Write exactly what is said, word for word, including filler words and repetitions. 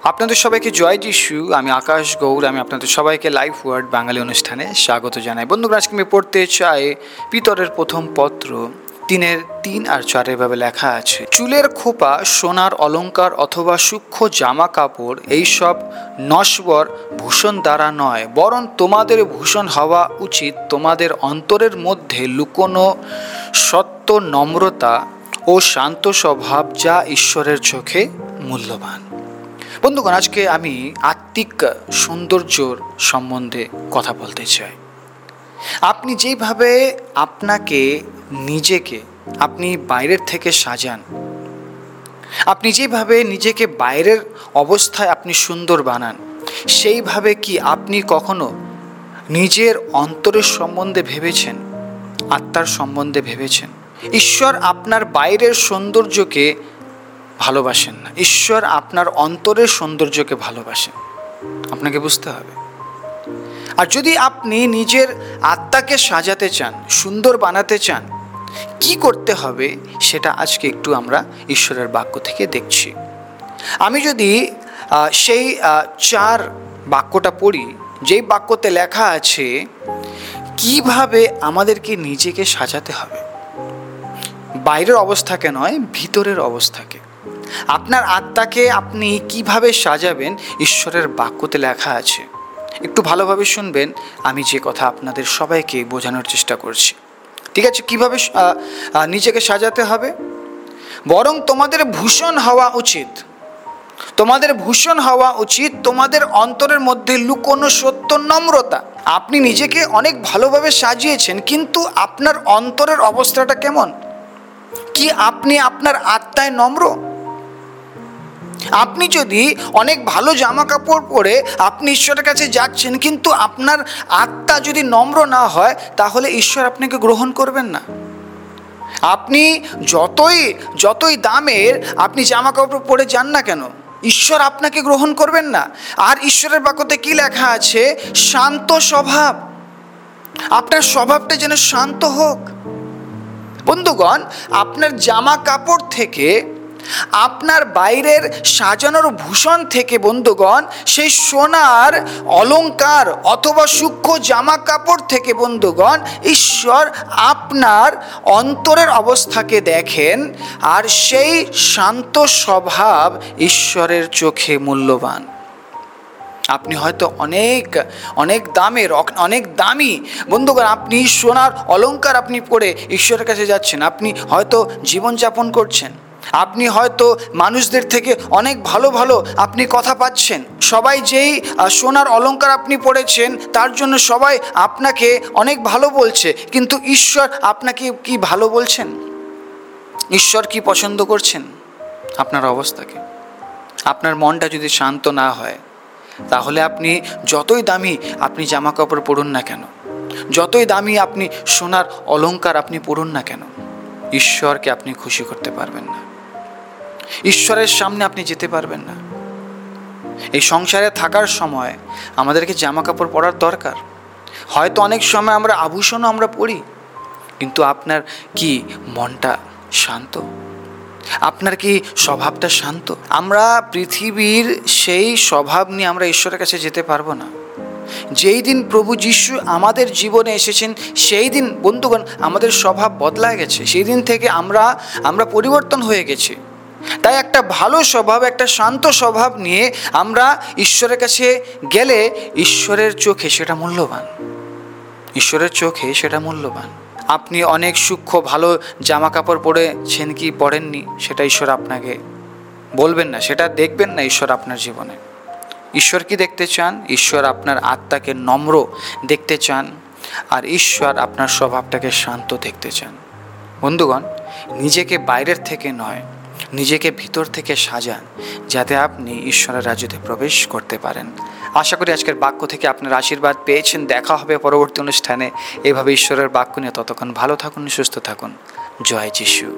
আপনাদের সবাইকে জয় যিশু। আমি আকাশ গৌর। আমি আপনাদের সবাইকে লাইফ ওয়ার্ড বাঙালি অনুষ্ঠানে স্বাগত জানাই। বন্ধুরা, আজকে আমি পড়তে চাই পিতরের প্রথম পত্র তিনের তিন আর চারে ভাবে লেখা আছে, চুলের খোপা, সোনার অলঙ্কার অথবা সূক্ষ্ম জামা কাপড় এইসব নশ্বর ভূষণ দ্বারা নয়, বরং তোমাদের ভূষণ হওয়া উচিত তোমাদের অন্তরের মধ্যে লুকোনো সত্য, নম্রতা ও শান্ত স্বভাব, যা ঈশ্বরের চোখে মূল্যবান। বন্ধুগণ, আজকে আমি আত্মিক সৌন্দর্যর সম্বন্ধে কথা বলতে চাই। আপনি যেইভাবে আপনাকে নিজেকে আপনি বাইরের থেকে সাজান, আপনি যেভাবে নিজেকে বাইরের অবস্থায় আপনি সুন্দর বানান, সেইভাবে কি আপনি কখনো নিজের অন্তরের সম্বন্ধে ভেবেছেন, আত্মার সম্বন্ধে ভেবেছেন? ঈশ্বর আপনার বাইরের সৌন্দর্যকে ভালোবাসেন না, ঈশ্বর আপনার অন্তরের সৌন্দর্যকে ভালোবাসেন। আপনাকে বুঝতে হবে। আর যদি আপনি নিজের আত্মাকে সাজাতে চান, সুন্দর বানাতে চান, কি করতে হবে সেটা আজকে একটু আমরা ঈশ্বরের বাক্য থেকে দেখছি। আমি যদি সেই চার বাক্যটা পড়ি, যেই বাক্যতে লেখা আছে কিভাবে আমাদেরকে নিজেকে সাজাতে হবে, বাইরের অবস্থাকে নয়, ভিতরের অবস্থাকে। আপনার আত্মাকে আপনি কিভাবে সাজাবেন, ঈশ্বরের বাক্যতে লেখা আছে। একটু ভালোভাবে শুনবেন, আমি যে কথা আপনাদের সবাইকে বোঝানোর চেষ্টা করছি। ঠিক আছে? কিভাবে নিজেকে সাজাতে হবে? বরং তোমাদের ভূষণ হওয়া উচিত, তোমাদের ভূষণ হওয়া উচিত তোমাদের অন্তরের মধ্যে লুকোনো সত্য, নম্রতা। আপনি নিজেকে অনেক ভালোভাবে সাজিয়েছেন, কিন্তু আপনার অন্তরের অবস্থাটা কেমন? কি আপনি আপনার আত্মায় নম্র? আপনি যদি অনেক ভালো জামা কাপড় পরে আপনি ঈশ্বরের কাছে যাচ্ছেন, কিন্তু আপনার আত্মা যদি নম্র না হয়, তাহলে ঈশ্বর আপনাকে গ্রহণ করবেন না। আপনি যতই যতই দামের আপনি জামা কাপড় পরে যান না কেন, ঈশ্বর আপনাকে গ্রহণ করবেন না। আর ঈশ্বরের বাক্যতে কি লেখা আছে? শান্ত স্বভাব। আপনার স্বভাবটা যেন শান্ত হোক। বন্ধুগণ, আপনার জামা কাপড় থেকে, আপনার বাইরের সাজানোর ভূষণ থেকে, বন্ধুগণ, সেই সোনার অলঙ্কার অথবা সূক্ষ্ম জামা কাপড় থেকে, বন্ধুগণ, ঈশ্বর আপনার অন্তরের অবস্থাকে দেখেন। আর সেই শান্ত স্বভাব ঈশ্বরের চোখে মূল্যবান। আপনি হয়তো অনেক অনেক দামের, অনেক দামি, বন্ধুগণ, আপনি সোনার অলঙ্কার আপনি পরে ঈশ্বরের কাছে যাচ্ছেন, আপনি হয়তো জীবনযাপন করছেন, আপনি হয়তো মানুষদের থেকে অনেক ভালো ভালো আপনি কথা পাচ্ছেন, সবাই যেই সোনার অলঙ্কার আপনি পরেছেন তার জন্য সবাই আপনাকে অনেক ভালো বলছে, কিন্তু ঈশ্বর আপনাকে কি ভালো বলছেন? ঈশ্বর কি পছন্দ করছেন? আপনার অবস্থাকে। আপনার মনটা যদি শান্ত না হয়, তাহলে আপনি যতই দামি আপনি জামা কাপড় পরুন না কেন, যতই দামি আপনি সোনার অলঙ্কার আপনি পরুন না কেন, ঈশ্বরকে আপনি খুশি করতে পারবেন না, ঈশ্বরের সামনে আপনি যেতে পারবেন না। এই সংসারে থাকার সময় আমাদেরকে জামা কাপড় পরার দরকার। হয়তো অনেক সময় আমরা আভূষণও আমরা পরি, কিন্তু আপনার কি মনটা শান্ত? আপনার কি স্বভাবটা শান্ত? আমরা পৃথিবীর সেই স্বভাব নিয়ে আমরা ঈশ্বরের কাছে যেতে পারবো না। যেই দিন প্রভু যিশু আমাদের জীবনে এসেছেন, সেই দিন, বন্ধুগণ, আমাদের স্বভাব বদলায় গেছে। সেই দিন থেকে আমরা আমরা পরিবর্তন হয়ে গেছি। তাই একটা ভালো স্বভাব, একটা শান্ত স্বভাব নিয়ে আমরা ঈশ্বরের কাছে গেলে ঈশ্বরের চোখে সেটা মূল্যবান। ঈশ্বরের চোখে সেটা মূল্যবান। আপনি অনেক সূক্ষ্ম ভালো জামা কাপড় পরেছেন কি পরেননি, সেটা ঈশ্বর আপনাকে বলবেন না, সেটা দেখবেন না ঈশ্বর আপনার জীবনে। ঈশ্বর কি দেখতে চান? ঈশ্বর আপনার আত্মাকে নম্র দেখতে চান, আর ঈশ্বর আপনার স্বভাবটাকে শান্ত দেখতে চান। বন্ধুগণ, নিজেকে বাইরের থেকে নয়, নিজেকে ভিতর থেকে সাজান, যাতে আপনি ঈশ্বরের রাজ্যতে প্রবেশ করতে পারেন। আশা করি আজকের বাক্য থেকে আপনার আশীর্বাদ পেয়েছেন। দেখা হবে পরবর্তী অনুষ্ঠানে এভাবে ঈশ্বরের বাক্য নিয়ে। ততক্ষণ ভালো থাকুন, সুস্থ থাকুন। জয় যিশু।